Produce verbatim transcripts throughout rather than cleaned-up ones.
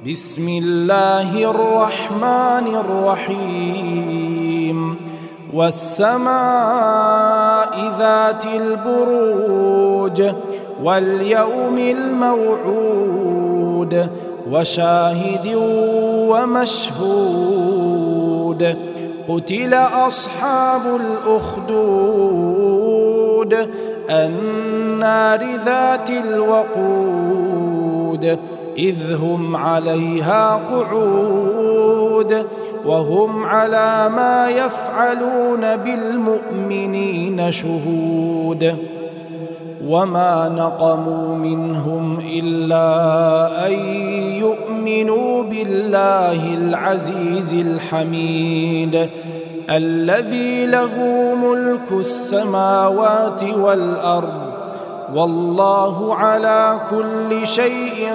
بسم الله الرحمن الرحيم والسماء ذات البروج واليوم الموعود وشاهد ومشهود قتل أصحاب الأخدود النار ذات الوقود إذ هم عليها قعود وهم على ما يفعلون بالمؤمنين شهود وما نقموا منهم إلا أن يؤمنوا بالله العزيز الحميد الذي له ملك السماوات والأرض والله على كل شيء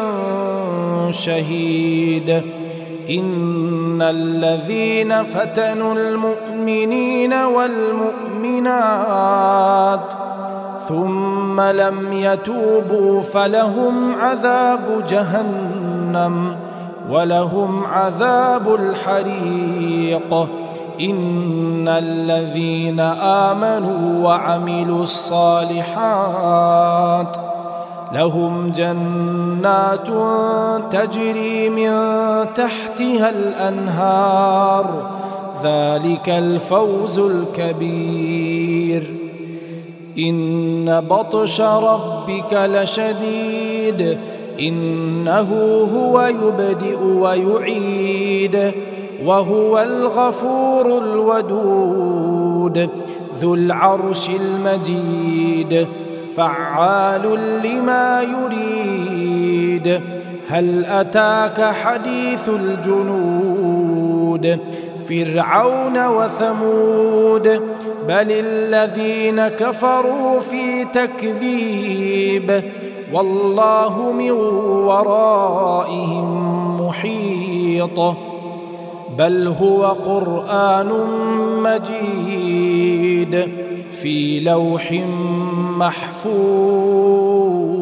شهيد إن الذين فتنوا المؤمنين والمؤمنات ثم لم يتوبوا فلهم عذاب جهنم ولهم عذاب الحريق إن الذين آمنوا وعملوا الصالحات لهم جنات تجري من تحتها الأنهار ذلك الفوز الكبير إن بطش ربك لشديد إنه هو يبدئ ويعيد وهو الغفور الودود ذو العرش المجيد فعال لما يريد هل أتاك حديث الجنود فرعون وثمود بل الذين كفروا في تكذيب والله من ورائهم محيط بل هو قرآن مجيد في لوح محفوظ.